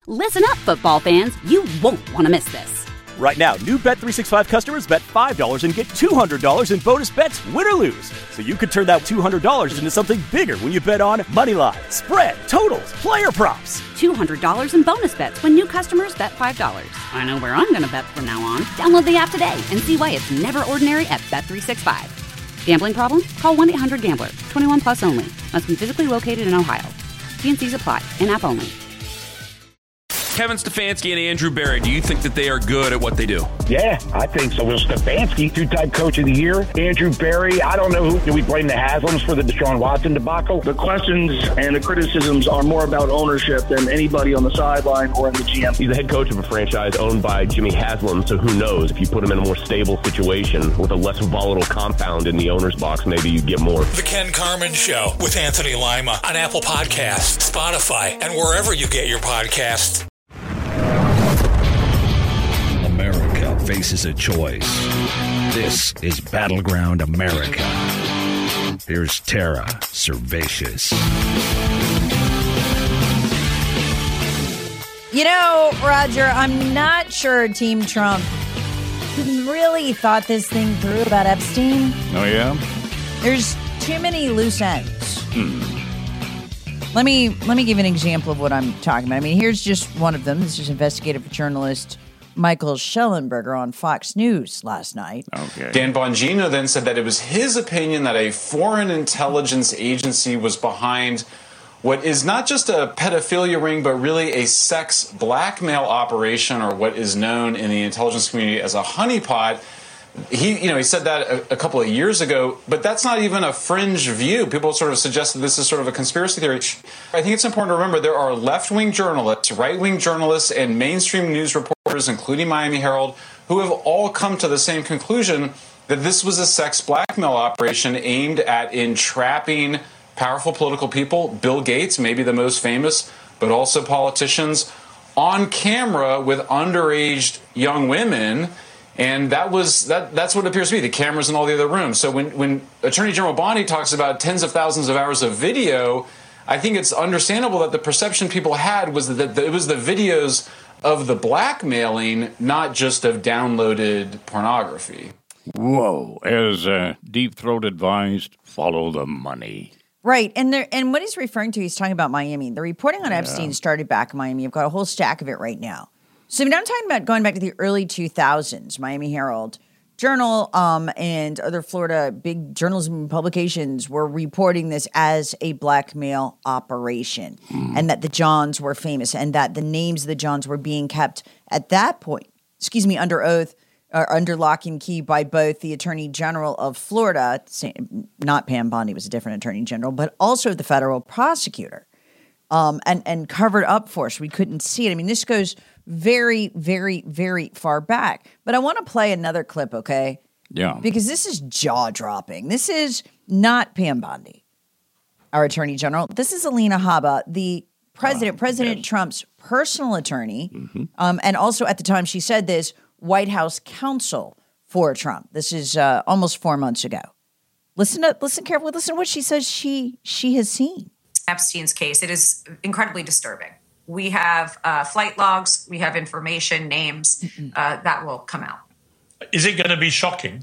Listen up, football fans. You won't want to miss this. Right now, new Bet365 customers bet $5 and get $200 in bonus bets, win or lose. So you could turn that $200 into something bigger when you bet on moneyline, spread, totals, player props. $200 in bonus bets when new customers bet $5. I know where I'm going to bet from now on. Download the app today and see why it's never ordinary at Bet365. Gambling problem? Call 1-800-GAMBLER. 21 plus only. Must be physically located in Ohio. T&Cs apply. In-app only. Kevin Stefanski and Andrew Berry, do you think that they are good at what they do? Yeah, I think so. Well, Stefanski, two-time coach of the year. Andrew Berry, I don't know who. Do we blame the Haslams for the Deshaun Watson debacle? The questions and the criticisms are more about ownership than anybody on the sideline or in the GM. He's the head coach of a franchise owned by Jimmy Haslam, so who knows? If you put him in a more stable situation with a less volatile compound in the owner's box, maybe you get more. The Ken Carman Show with Anthony Lima on Apple Podcasts, Spotify, and wherever you get your podcasts. America faces a choice. This is Battleground America. Here's Tara Servatius. You know, Roger, I'm not sure Team Trump really thought this thing through about Epstein. Oh, yeah? There's too many loose ends. Let me give an example of what I'm talking about. I mean, here's just one of them. This is investigative journalist Michael Schellenberger on Fox News last night. Okay. Dan Bongino then said that it was his opinion that a foreign intelligence agency was behind what is not just a pedophilia ring, but really a sex blackmail operation, or what is known in the intelligence community as a honeypot. He said that a couple of years ago, but that's not even a fringe view. People sort of suggest that this is sort of a conspiracy theory. I think it's important to remember there are left-wing journalists, right-wing journalists, and mainstream news reporters, including Miami Herald, who have all come to the same conclusion that this was a sex blackmail operation aimed at entrapping powerful political people, Bill Gates, maybe the most famous, but also politicians, on camera with underage young women. And that's what it appears to be, the cameras in all the other rooms. So when Attorney General Bondi talks about tens of thousands of hours of video, I think it's understandable that the perception people had was that it was the videos of the blackmailing, not just of downloaded pornography. Whoa. As Deep Throat advised, follow the money. Right. And what he's referring to, he's talking about Miami. The reporting on Epstein started back in Miami. I've got a whole stack of it right now. So now I'm talking about going back to the early 2000s, Miami Herald Journal and other Florida big journalism publications were reporting this as a blackmail operation and that the Johns were famous and that the names of the Johns were being kept at that point, under oath or under lock and key by both the Attorney General of Florida, not Pam Bondi was a different Attorney General, but also the federal prosecutor. And covered up for us. We couldn't see it. I mean, this goes very, very, very far back. But I want to play another clip, okay? Yeah. Because this is jaw-dropping. This is not Pam Bondi, our Attorney General. This is Alina Habba, the President Trump's personal attorney. And also at the time she said this, White House counsel for Trump. This is almost 4 months ago. Listen carefully. Listen to what she says she has seen. Epstein's case, it is incredibly disturbing. We have flight logs, we have information, names that will come out. Is it going to be shocking?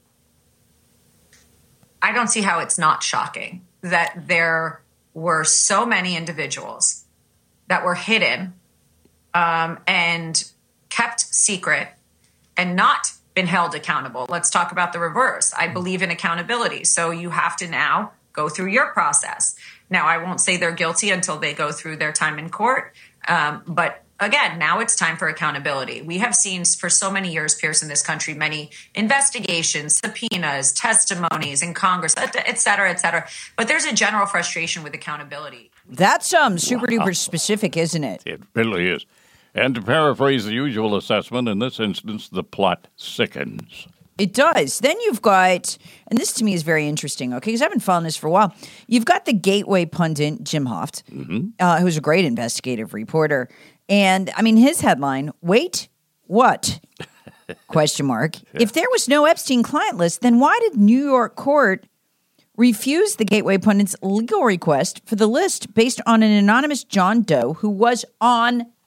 I don't see how it's not shocking that there were so many individuals that were hidden and kept secret and not been held accountable. Let's talk about the reverse. I believe in accountability. So you have to now go through your process. Now, I won't say they're guilty until they go through their time in court. But again, now it's time for accountability. We have seen for so many years, Pierce, in this country, many investigations, subpoenas, testimonies in Congress, et cetera, et cetera. But there's a general frustration with accountability. That's super duper specific, isn't it? It really is. And to paraphrase the usual assessment, in this instance, the plot sickens. It does. Then you've got, and this to me is very interesting, okay, because I've been following this for a while. You've got the Gateway pundit, Jim Hoft, who's a great investigative reporter. And, I mean, his headline, wait, what? Question mark. Yeah. If there was no Epstein client list, then why did New York court refuse the Gateway pundit's legal request for the list based on an anonymous John Doe who was on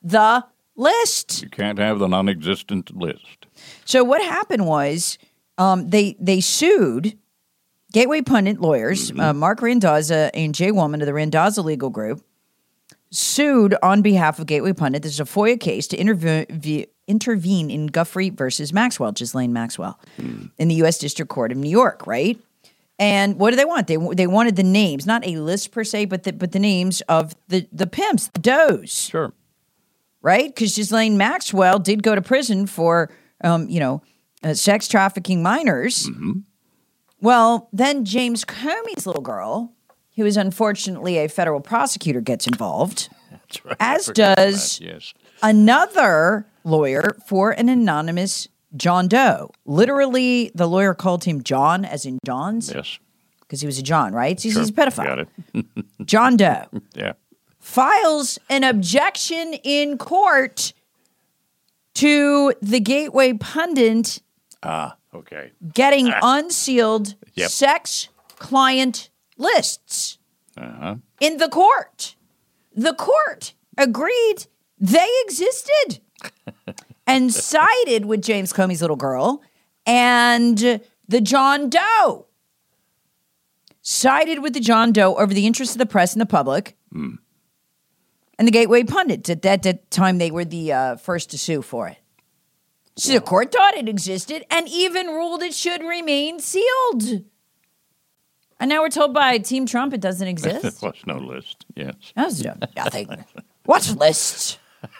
the list. You can't have the non-existent list. So what happened was they sued Gateway Pundit lawyers, Mark Randazza and Jay Woolman of the Randazza Legal Group, sued on behalf of Gateway Pundit. This is a FOIA case to intervene in Guthrie versus Maxwell, Ghislaine Maxwell, in the U.S. District Court of New York, right? And what do they want? They wanted the names, not a list per se, but the names of the pimps, the does. Sure. Right? Because Ghislaine Maxwell did go to prison for, sex trafficking minors. Mm-hmm. Well, then James Comey's little girl, who is unfortunately a federal prosecutor, gets involved, That's right. as does another lawyer for an anonymous John Doe. Literally, the lawyer called him John, as in John's. Yes. Because he was a John, right? So Sure. he's a pedophile. Got it. John Doe Yeah. files an objection in court to the Gateway Pundit Okay. getting unsealed Yep. sex client lists Uh-huh. in the court. The court agreed they existed and sided with James Comey's little girl and the John Doe. Sided with the John Doe over the interests of the press and the public. And the Gateway Pundit. At that time, they were the first to sue for it. So the court thought it existed and even ruled it should remain sealed. And now we're told by Team Trump it doesn't exist. There was no list. Yes. That's nothing. What's lists?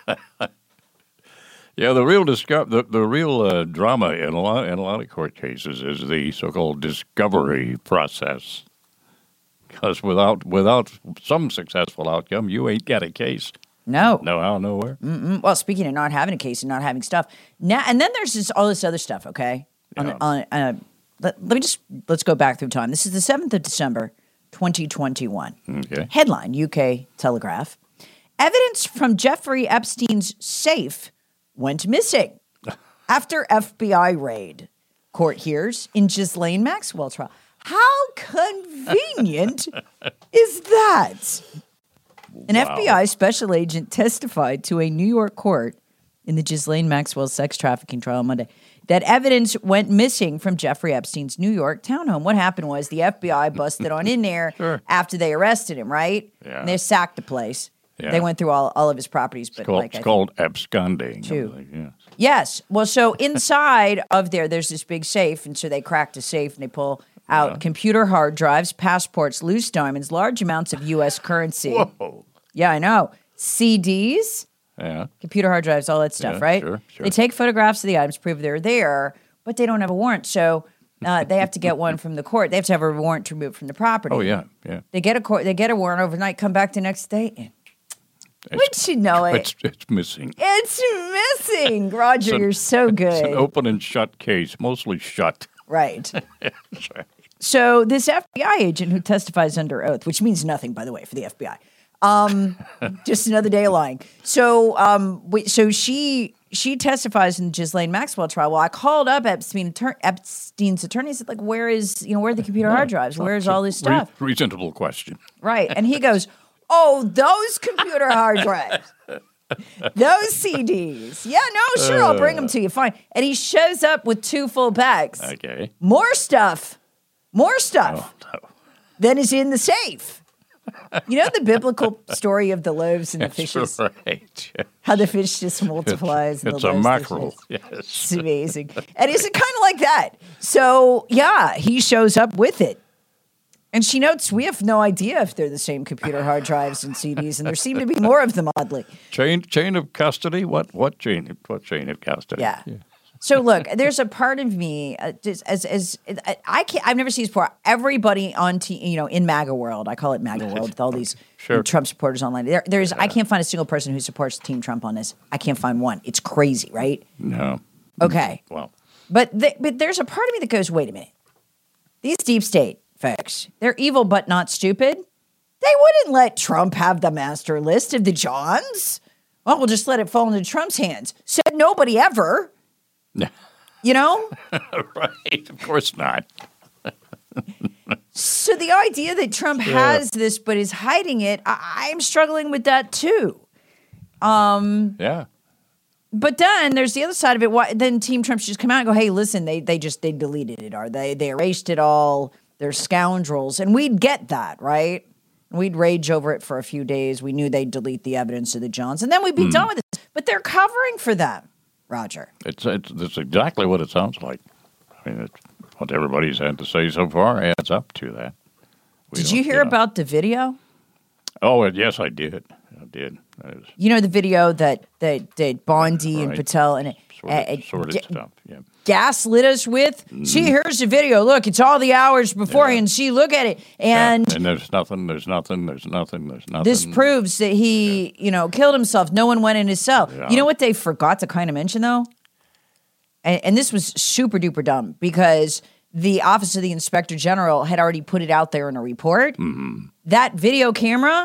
Yeah, the real drama in a lot of court cases is the so-called discovery process. Because without some successful outcome, you ain't got a case. No. No how, nowhere. Well, speaking of not having a case and not having stuff, now and then there's all this other stuff. Okay, let's go back through time. This is the 7th of December, 2021. Okay. Headline: UK Telegraph. Evidence from Jeffrey Epstein's safe went missing after FBI raid. Court hears in Ghislaine Maxwell trial. How convenient is that? An FBI special agent testified to a New York court in the Ghislaine Maxwell sex trafficking trial Monday that evidence went missing from Jeffrey Epstein's New York townhome. What happened was the FBI busted on in there after they arrested him, right? Yeah. And they sacked the place. Yeah. They went through all of his properties. But It's called absconding. Too. Yeah. Yes. Well, so inside of there's this big safe, and so they cracked a safe and they pull out computer hard drives, passports, loose diamonds, large amounts of U.S. currency. Whoa. Yeah, I know. CDs, Yeah. computer hard drives, all that stuff, Yeah, right? sure. They take photographs of the items, prove they're there, but they don't have a warrant. So they have to get one from the court. They have to have a warrant to remove from the property. Oh yeah. Yeah. They get a warrant overnight, come back the next day. And wouldn't you know it? It's missing. It's missing. Roger, you're so good. It's an open and shut case, mostly shut. Right. That's right. So this FBI agent who testifies under oath, which means nothing, by the way, for the FBI. Just another day of lying. So, so she testifies in the Ghislaine Maxwell trial. Well, I called up Epstein's attorney. I said, like, where are the computer hard drives? Where's all this stuff? Reasonable question. Right. And he goes, oh, those computer hard drives. Those CDs. Yeah, no, sure, I'll bring them to you. Fine. And he shows up with 2 full bags. Okay. More stuff Oh, no. than is in the safe. You know the biblical story of the loaves and the fishes? Right. How the fish just multiplies. It's the a loaves, mackerel. Yes. Yes. It's amazing. And it's kind of like that. So, yeah, he shows up with it. And she notes, we have no idea if they're the same computer hard drives and CDs, and there seem to be more of them, oddly. Chain of custody? What chain of custody? Yeah. So look, there's a part of me I've never seen this before. Everybody on in MAGA world, I call it MAGA world, with all these Trump supporters online. I can't find a single person who supports Team Trump on this. I can't find one. It's crazy, right? No. Okay. Well, but there's a part of me that goes, wait a minute. These deep state folks, they're evil but not stupid. They wouldn't let Trump have the master list of the Johns. Well, we'll just let it fall into Trump's hands. Said nobody ever. You know? Right. Of course not. So the idea that Trump has this but is hiding it, I'm struggling with that too. Yeah. But then there's the other side of it. Then Team Trump should just come out and go, hey, listen, they deleted it, or they erased it all. They're scoundrels. And we'd get that, right? We'd rage over it for a few days. We knew they'd delete the evidence of the Johns, and then we'd be done with it. But they're covering for them, Roger. It's exactly what it sounds like. I mean, what everybody's had to say so far adds up to that. Did you hear about the video? Oh, yes, I did. You know the video that Bondi and Patel and sorted stuff. Yeah. Gaslit us with. See, here's the video. Look, it's all the hours beforehand. See, look at it, and there's nothing. This proves that he, killed himself. No one went in his cell. Yeah. You know what they forgot to kind of mention though, and this was super duper dumb because the Office of the Inspector General had already put it out there in a report. Mm-hmm. That video camera.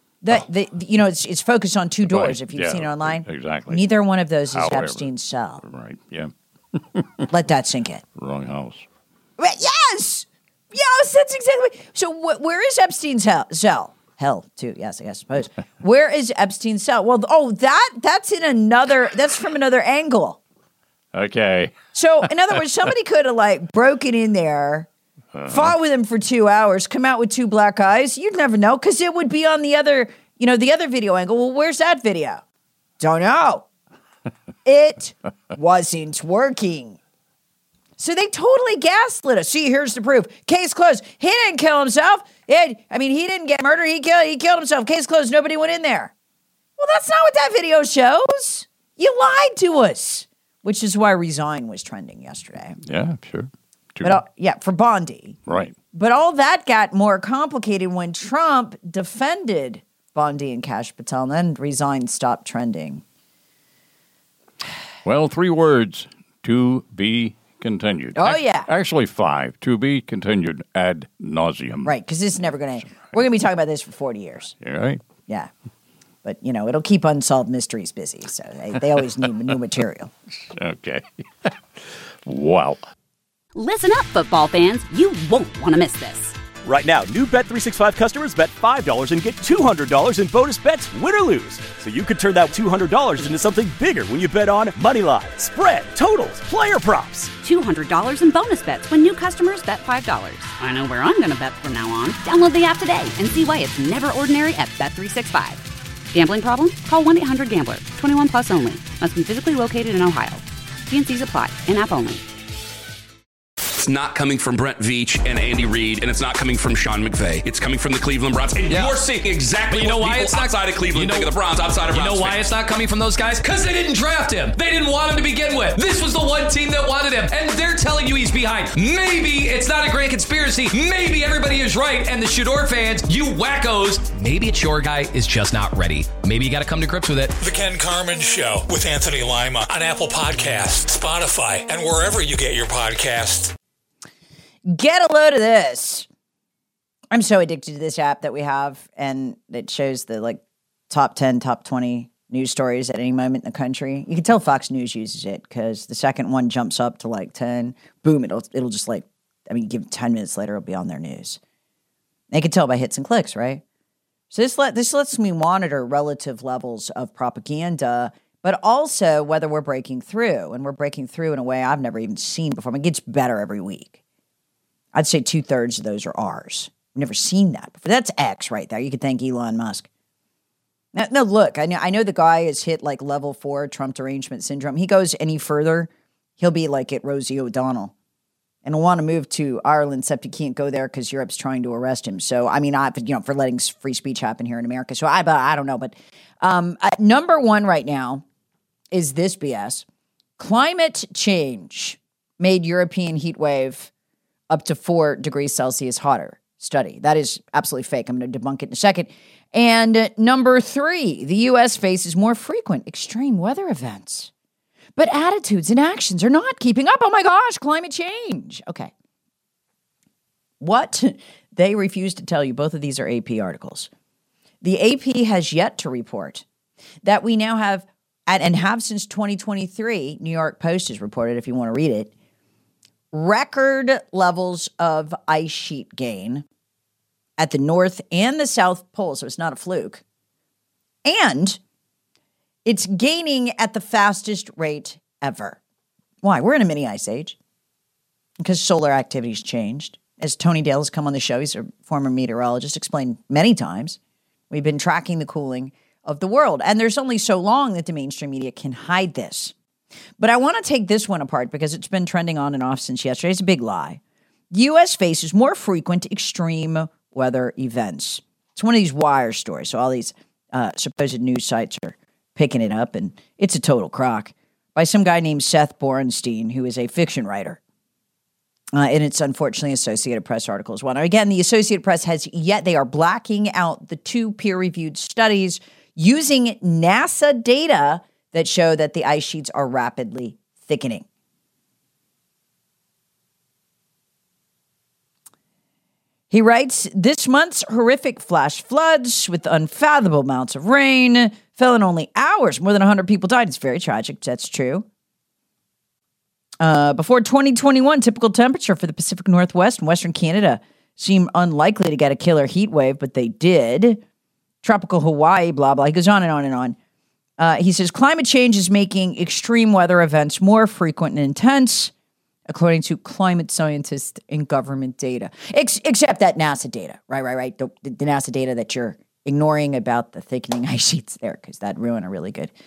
It's focused on two doors. If you've seen it online, exactly. Neither one of those is Epstein's cell. Right? Yeah. Let that sink in. Wrong house. Yes, that's exactly. So where is Epstein's cell? Hell, too. Yes, I suppose. Where is Epstein's cell? Well, that's from another angle. Okay. So in other words, somebody could have broken in there. Fought with him for 2 hours, come out with two black eyes. You'd never know because it would be on the other video angle. Well, where's that video? Don't know. It wasn't working. So they totally gaslit us. See, here's the proof. Case closed. He didn't kill himself. He didn't get murdered. He killed himself. Case closed. Nobody went in there. Well, that's not what that video shows. You lied to us, which is why Resign was trending yesterday. Yeah, sure. But for Bondi. Right. But all that got more complicated when Trump defended Bondi and Kash Patel, and then Resign stopped trending. Well, 3 words, to be continued. Oh, yeah. Actually 5, to be continued ad nauseum. Right, because this is never going to, we're going to be talking about this for 40 years. You're right. Yeah. But, it'll keep Unsolved Mysteries busy, so they always need new material. Okay. Wow. Listen up, football fans. You won't want to miss this. Right now, new Bet365 customers bet $5 and get $200 in bonus bets, win or lose. So you could turn that $200 into something bigger when you bet on money line, spread, totals, player props. $200 in bonus bets when new customers bet $5. I know where I'm going to bet from now on. Download the app today and see why it's never ordinary at Bet365. Gambling problem? Call 1-800-GAMBLER. 21 plus only. Must be physically located in Ohio. T&Cs apply. In-app only. It's not coming from Brent Veach and Andy Reid, and it's not coming from Sean McVay. It's coming from the Cleveland Browns. And you're seeing exactly what people outside of Cleveland think of the Browns, outside of Browns. You know why it's not coming from those guys? Because they didn't draft him. They didn't want him to begin with. This was the one team that wanted him, and they're telling you he's behind. Maybe it's not a grand conspiracy. Maybe everybody is right, and the Shador fans, you wackos, maybe it's your guy is just not ready. Maybe you got to come to grips with it. The Ken Carman Show with Anthony Lima on Apple Podcasts, Spotify, and wherever you get your podcasts. Get a load of this. I'm so addicted to this app that we have, and it shows the top 10, top 20 news stories at any moment in the country. You can tell Fox News uses it because the second one jumps up to 10. Boom, it'll just give it 10 minutes later, it'll be on their news. They can tell by hits and clicks, right? So this lets me monitor relative levels of propaganda, but also whether we're breaking through. And we're breaking through in a way I've never even seen before. It gets better every week. I'd say 2/3 of those are ours. I've never seen that before. That's X right there. You could thank Elon Musk. Now look, I know the guy has hit level 4 Trump derangement syndrome. He goes any further, he'll be at Rosie O'Donnell. And he'll want to move to Ireland, except he can't go there because Europe's trying to arrest him. So, for letting free speech happen here in America. So I don't know. But number 1 right now is this BS. Climate change made European heat wave up to 4 degrees Celsius hotter. Study. That is absolutely fake. I'm going to debunk it in a second. And number 3, the U.S. faces more frequent extreme weather events. But attitudes and actions are not keeping up. Oh my gosh, climate change. Okay. What they refuse to tell you, both of these are AP articles. The AP has yet to report that we now have, and have since 2023, New York Post has reported, if you want to read it, record levels of ice sheet gain at the North and the South Pole, so it's not a fluke. And It's gaining at the fastest rate ever. Why? We're in a mini ice age because solar activity's changed. As Tony Dale has come on the show, he's a former meteorologist, explained many times, we've been tracking the cooling of the world. And there's only so long that the mainstream media can hide this. But I want to take this one apart because it's been trending on and off since yesterday. It's a big lie. U.S. faces more frequent extreme weather events. It's one of these wire stories. So all these supposed news sites are picking it up, and it's a total crock by some guy named Seth Borenstein, who is a fiction writer. And it's unfortunately Associated Press articles. Well, now again, the Associated Press they are blacking out the 2 peer-reviewed studies using NASA data that show that the ice sheets are rapidly thickening. He writes, this month's horrific flash floods with unfathomable amounts of rain fell in only hours. More than 100 people died. It's very tragic. That's true. Before 2021, typical temperature for the Pacific Northwest and Western Canada seemed unlikely to get a killer heat wave, but they did. Tropical Hawaii, blah, blah. He goes on and on and on. He says, climate change is making extreme weather events more frequent and intense, according to climate scientists and government data. Except that NASA data, right. The NASA data that you're ignoring about the thickening ice sheets there, because that'd ruin a really good,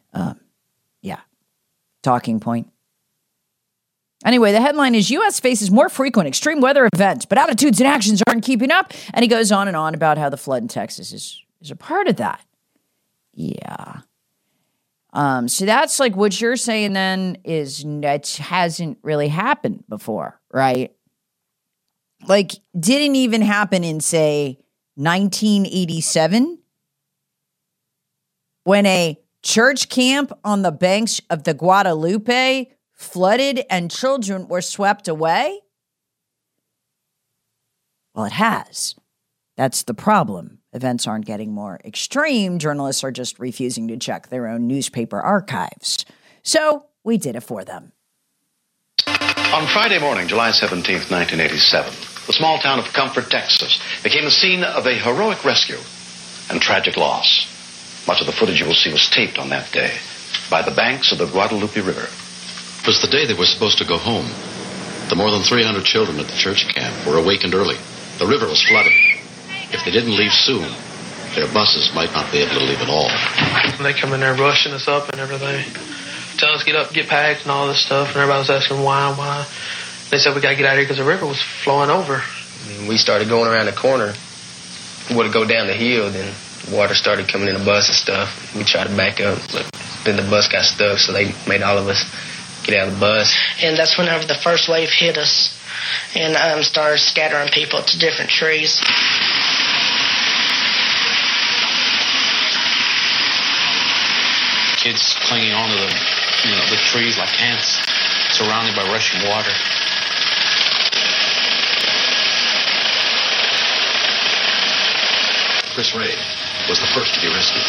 talking point. Anyway, the headline is U.S. faces more frequent extreme weather events, but attitudes and actions aren't keeping up. And he goes on and on about how the flood in Texas is a part of that. Yeah. So that's like what you're saying then is that hasn't really happened before, right? Like, didn't even happen in, say, 1987 when a church camp on the banks of the Guadalupe flooded and children were swept away? Well, it has. That's the problem. Events aren't getting more extreme. Journalists are just refusing to check their own newspaper archives. So we did it for them. On Friday morning, July 17th, 1987, the small town of Comfort, Texas, became the scene of a heroic rescue and tragic loss. Much of the footage you will see was taped on that day by the banks of the Guadalupe River. It was the day they were supposed to go home. The more than 300 children at the church camp were awakened early. The river was flooded. If they didn't leave soon, their buses might not be able to leave at all. They come in there rushing us up and everything. Telling us to get up, get packed and all this stuff. And everybody was asking why. They said we got to get out of here because the river was flowing over. And we started going around the corner. We would go down the hill, then water started coming in the bus and stuff. We tried to back up, but then the bus got stuck, so they made all of us get out of the bus. And that's whenever the first wave hit us and started scattering people to different trees. Kids clinging onto the trees like ants, surrounded by rushing water. Chris Ray was the first to be rescued.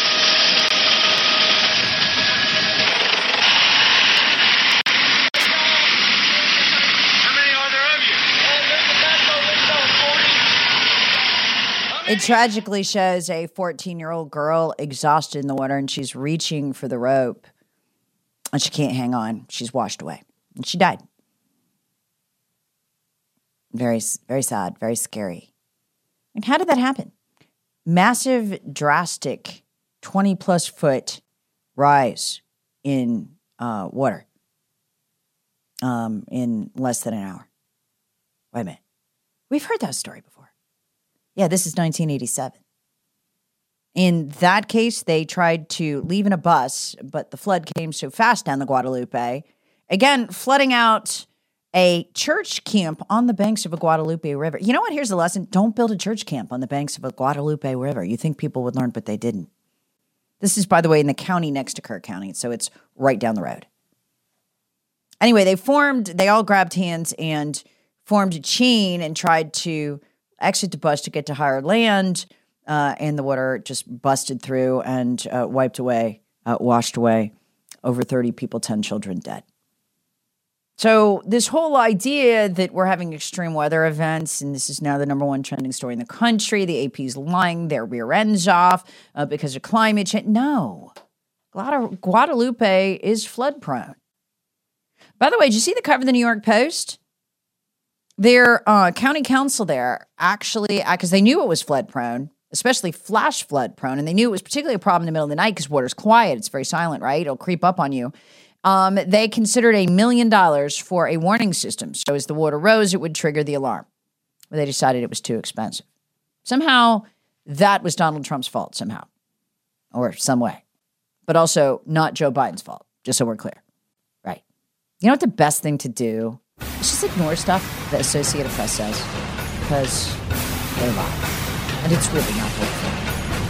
It tragically shows a 14-year-old girl exhausted in the water, and she's reaching for the rope, and she can't hang on. She's washed away, and she died. Very, very sad, very scary. And how did that happen? Massive, drastic, 20-plus foot rise in water in less than an hour. Wait a minute. We've heard that story before. Yeah, this is 1987. In that case, they tried to leave in a bus, but the flood came so fast down the Guadalupe, again, flooding out a church camp on the banks of a Guadalupe River. You know what? Here's the lesson. Don't build a church camp on the banks of a Guadalupe River. You think people would learn, but they didn't. This is, by the way, in the county next to Kirk County, so it's right down the road. Anyway, they all grabbed hands and formed a chain and tried to exit the bus to get to higher land, and the water just busted through and washed away over 30 people, 10 children dead. So this whole idea that we're having extreme weather events, and this is now the number one trending story in the country, the AP's lying their rear ends off because of climate change. No, Guadalupe is flood prone. By the way, did you see the cover of the New York Post? Their county council there actually, because they knew it was flood prone, especially flash flood prone, and they knew it was particularly a problem in the middle of the night because water's quiet. It's very silent, right? It'll creep up on you. They considered $1 million for a warning system. So as the water rose, it would trigger the alarm. But they decided it was too expensive. Somehow, that was Donald Trump's fault somehow, or some way. But also not Joe Biden's fault, just so we're clear. Right. You know what the best thing to do? Is just ignore stuff the Associated Press says, because they lie. And it's really not worth it.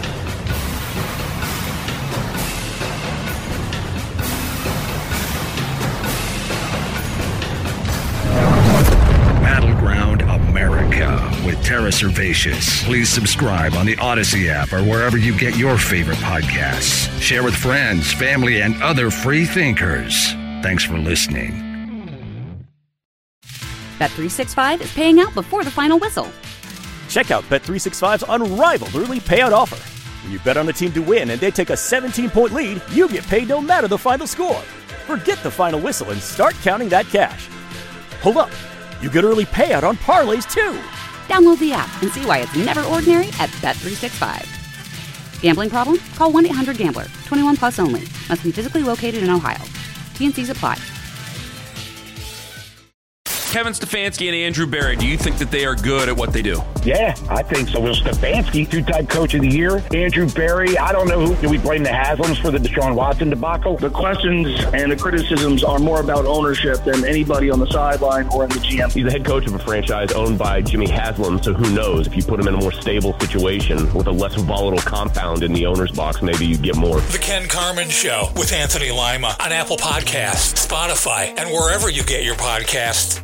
Battleground America with Tara Servatius. Please subscribe on the Odyssey app or wherever you get your favorite podcasts. Share with friends, family, and other free thinkers. Thanks for listening. Bet365 is paying out before the final whistle. Check out Bet365's unrivaled early payout offer. When you bet on a team to win and they take a 17-point lead, you get paid no matter the final score. Forget the final whistle and start counting that cash. Hold up. You get early payout on parlays, too. Download the app and see why it's never ordinary at Bet365. Gambling problem? Call 1-800-GAMBLER. 21 plus only. Must be physically located in Ohio. T&Cs apply. Kevin Stefanski and Andrew Berry, do you think that they are good at what they do? Yeah, I think so. Will Stefanski, two-time coach of the year. Andrew Berry, I don't know who. Do we blame the Haslams for the Deshaun Watson debacle? The questions and the criticisms are more about ownership than anybody on the sideline or in the GM. He's the head coach of a franchise owned by Jimmy Haslam, so who knows? If you put him in a more stable situation with a less volatile compound in the owner's box, maybe you get more. The Ken Carman Show with Anthony Lima on Apple Podcasts, Spotify, and wherever you get your podcasts.